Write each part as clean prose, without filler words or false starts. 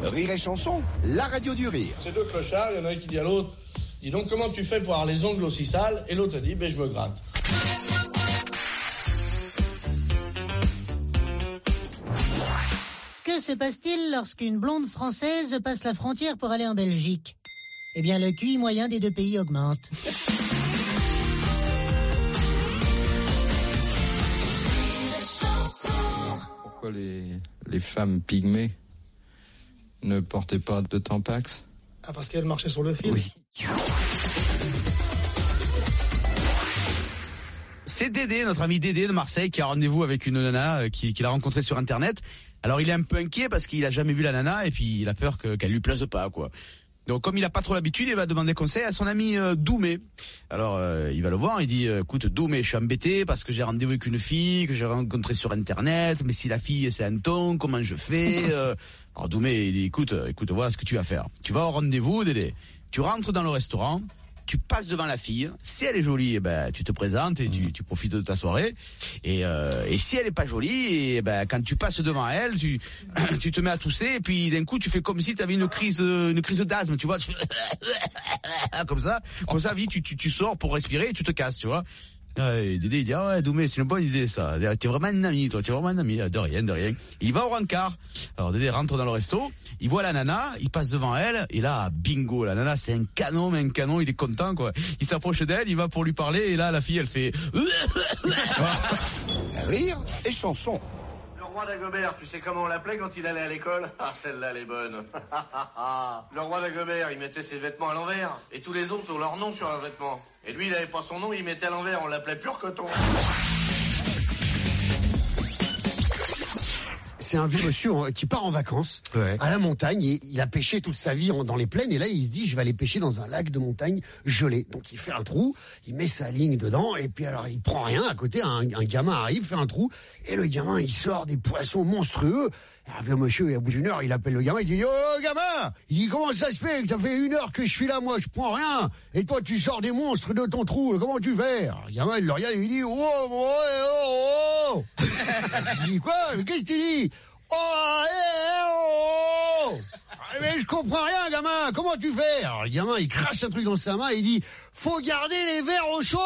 Rire et Chanson, la radio du rire. C'est deux clochards, il y en a un qui dit à l'autre, dis donc comment tu fais pour avoir les ongles aussi sales? Et l'autre dit, je me gratte. Que se passe-t-il lorsqu'une blonde française passe la frontière pour aller en Belgique? Eh bien, le QI moyen des deux pays augmente. Pourquoi les femmes pygmées ne portaient pas de Tampax? Ah, parce qu'elle marchait sur le fil? Oui. C'est Dédé, notre ami Dédé de Marseille, qui a rendez-vous avec une nana qu'il a rencontrée sur Internet. Alors il est un peu inquiet parce qu'il a jamais vu la nana et puis il a peur qu'elle lui plaise pas, quoi. Donc comme il a pas trop l'habitude, il va demander conseil à son ami Doumé. Alors il va le voir, il dit écoute Doumé, je suis embêté parce que j'ai rendez-vous avec une fille que j'ai rencontrée sur Internet, mais si la fille c'est un ton, comment je fais? Alors Doumé il dit écoute, voilà ce que tu vas faire. Tu vas au rendez-vous, Dédé. Tu rentres dans le restaurant. Tu passes devant la fille, si elle est jolie, tu te présentes et tu profites de ta soirée. Et si elle est pas jolie, quand tu passes devant elle, tu te mets à tousser et puis d'un coup tu fais comme si tu avais une crise d'asthme, tu vois, tu fais comme ça, vite tu sors pour respirer et tu te casses, tu vois. Et Dédé il dit ah ouais Doumé c'est une bonne idée ça, t'es vraiment un ami toi, de rien. Il va au rencard. Alors Dédé rentre dans le resto, il voit la nana, il passe devant elle et là bingo, la nana c'est un canon, il est content quoi. Il s'approche d'elle, il va pour lui parler et là la fille elle fait Rire et Chanson. Le roi d'Agobert, tu sais comment on l'appelait quand il allait à l'école? Ah, celle-là, elle est bonne. Le roi d'Agobert, il mettait ses vêtements à l'envers. Et tous les autres ont leur nom sur leurs vêtements. Et lui, il avait pas son nom, il mettait à l'envers. On l'appelait pur coton. C'est un vieux monsieur qui part en vacances à la montagne. Et il a pêché toute sa vie dans les plaines. Et là, il se dit, je vais aller pêcher dans un lac de montagne gelé. Donc, il fait un trou, il met sa ligne dedans. Et puis, alors, il prend rien. À côté, un gamin arrive, fait un trou. Et le gamin, il sort des poissons monstrueux. Un vieux monsieur, et à bout d'une heure, il appelle le gamin, il dit « Oh, gamin !» Il dit « Comment ça se fait que ça fait 1 heure que je suis là, moi, je prends rien. Et toi, tu sors des monstres de ton trou, comment tu fais ?» Le gamin, il le regarde, il dit « Oh !» Il dit « Quoi? Mais qu'est-ce que tu dis ?»« Oh !» Mais je comprends rien, gamin, comment tu fais? Alors, le gamin, il crache un truc dans sa main et il dit « Faut garder les verres au chaud !»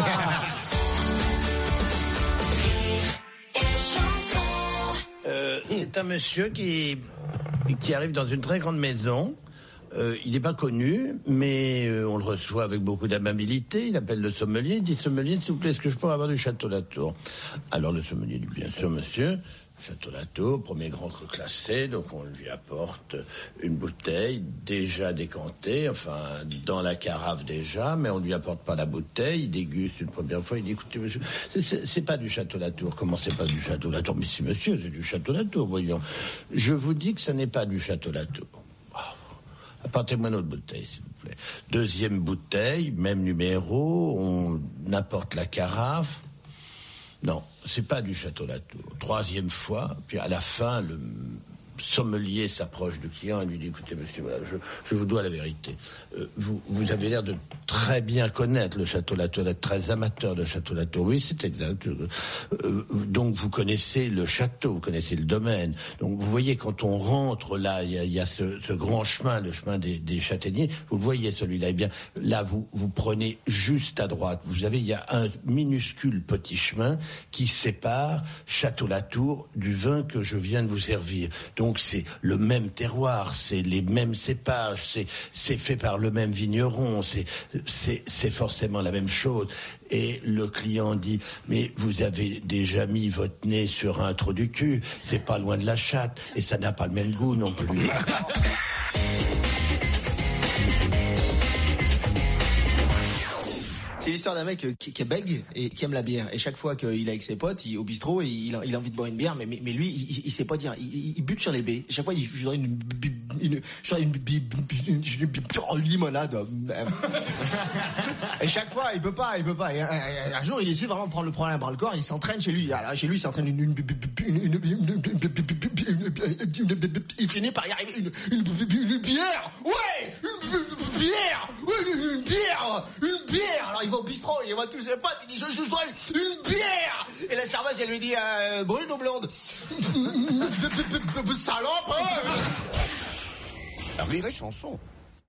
C'est un monsieur qui arrive dans une très grande maison. Il n'est pas connu, mais on le reçoit avec beaucoup d'amabilité. Il appelle le sommelier, il dit « Sommelier, s'il vous plaît, est-ce que je peux avoir du Château Latour ?» Alors le sommelier dit « Bien sûr, monsieur. » Château Latour, premier grand cru classé, donc on lui apporte une bouteille déjà décantée, enfin dans la carafe déjà, mais on lui apporte pas la bouteille, il déguste une première fois, il dit écoutez monsieur, c'est pas du Château Latour. Comment c'est pas du Château Latour? Mais si monsieur, c'est du Château Latour, voyons. Je vous dis que ça n'est pas du Château Latour. Apportez-moi une autre bouteille, s'il vous plaît. Deuxième bouteille, même numéro, on apporte la carafe. Non, c'est pas du Château Latour. Troisième fois, puis à la fin, le sommelier s'approche du client et lui dit écoutez monsieur, voilà, je vous dois la vérité. Vous avez l'air de très bien connaître le Château Latour, d'être très amateur de Château Latour. Oui, c'est exact. Donc vous connaissez le château, vous connaissez le domaine. Donc vous voyez quand on rentre là, il y a ce grand chemin, le chemin des châtaigniers. Vous le voyez celui-là. Eh bien là, vous prenez juste à droite. Il y a un minuscule petit chemin qui sépare Château Latour du vin que je viens de vous servir. Donc c'est le même terroir, c'est les mêmes cépages, c'est fait par le même vigneron, c'est forcément la même chose. Et le client dit mais vous avez déjà mis votre nez sur un trou du cul, c'est pas loin de la chatte et ça n'a pas le même goût non plus. C'est l'histoire d'un mec qui est bègue et qui aime la bière. Et chaque fois qu'il est avec ses potes, au bistrot, il a envie de boire une bière, mais lui, il sait pas dire. Il bute sur les baies. Chaque fois, il voudrait une limonade. Et chaque fois, il peut pas. Et un jour, il décide vraiment de prendre le problème à bras le corps. Il s'entraîne chez lui. Alors, chez lui, il s'entraîne il finit par y arriver une bière. Ouais, une bière. Alors il va au bistrot, il voit tous ses potes, il dit je voudrais une bière. Et la serveuse elle lui dit brune ou blonde? Salope. Rire et Chanson.